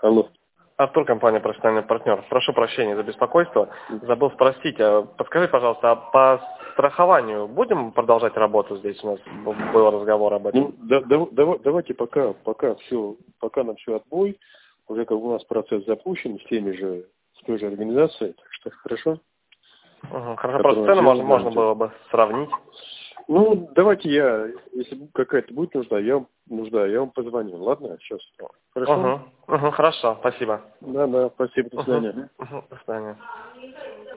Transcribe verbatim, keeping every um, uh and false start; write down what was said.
Алло. Артур, компания «Профессиональный партнер». Прошу прощения за беспокойство. Забыл спросить, а подскажи, пожалуйста, а по страхованию будем продолжать работу здесь? У нас был разговор об этом. Ну, да, да, да, давайте пока, пока все, пока нам все отбой. Уже как у нас процесс запущен с теми же, с той же организацией. Так что хорошо. Угу, хорошо, просто цены можно, можно было бы сравнить. Ну, давайте я, если какая-то будет нужда, я, нужда, я вам позвоню. Ладно, сейчас. Хорошо? Угу, угу, хорошо, спасибо. Да, да, спасибо, до свидания. Угу, угу, до свидания.